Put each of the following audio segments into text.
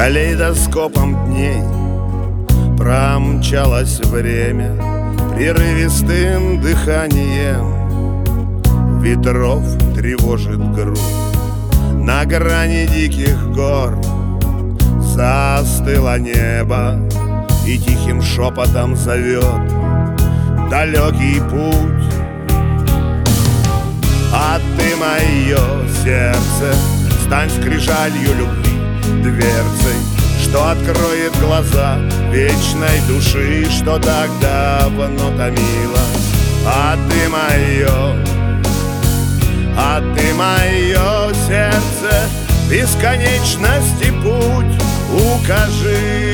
Калейдоскопом дней промчалось время прерывистым дыханием. Ветров тревожит грудь на грани диких гор. Застыло небо и тихим шепотом зовет далекий путь. А ты, мое сердце, стань скрижалью любви, дверцей, что откроет глаза вечной души, что так давно томила. А ты, мое сердце, бесконечности путь укажи.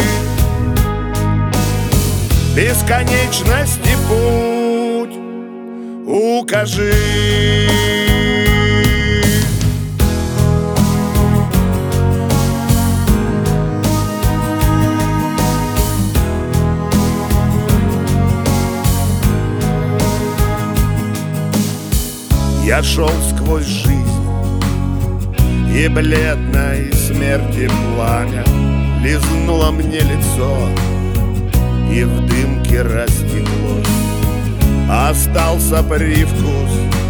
Бесконечности путь укажи. Я шел сквозь жизнь, и бледной смерти пламя лизнуло мне лицо, и в дымке растеклось. Остался привкус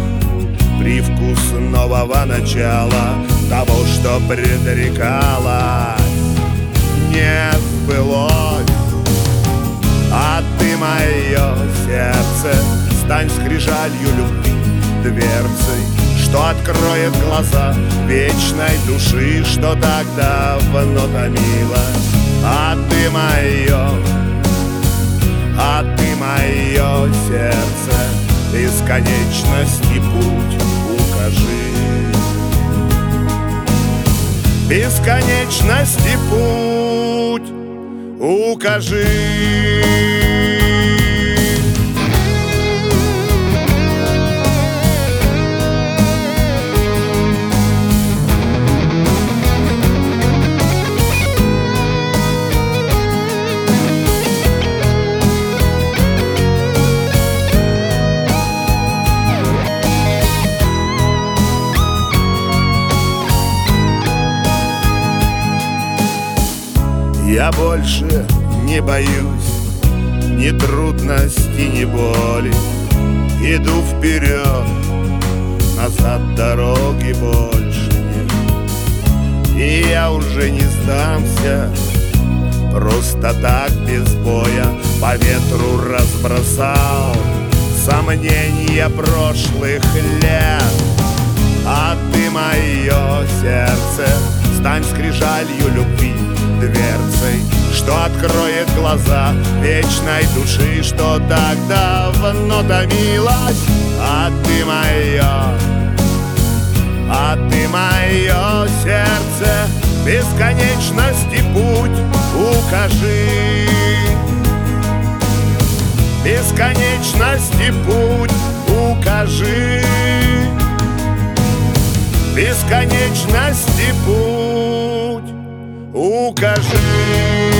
нового начала, того, что предрекалось, не сбылось. А ты, мое сердце, стань скрижалью любви, дверцей, что откроет глаза вечной души, что так давно томила. А ты, мое сердце, бесконечности путь укажи. Бесконечности путь укажи. Я больше не боюсь ни трудностей, ни боли. Иду вперед, назад дороги больше нет. И я уже не сдамся просто так без боя. По ветру разбросал сомнения прошлых лет. А ты, мое сердце, стань скрижалью любви, дверцей, что откроет глаза вечной души, что так давно томилась. А ты, мое сердце, бесконечности путь укажи. Бесконечности путь укажи. Бесконечности путь укажи.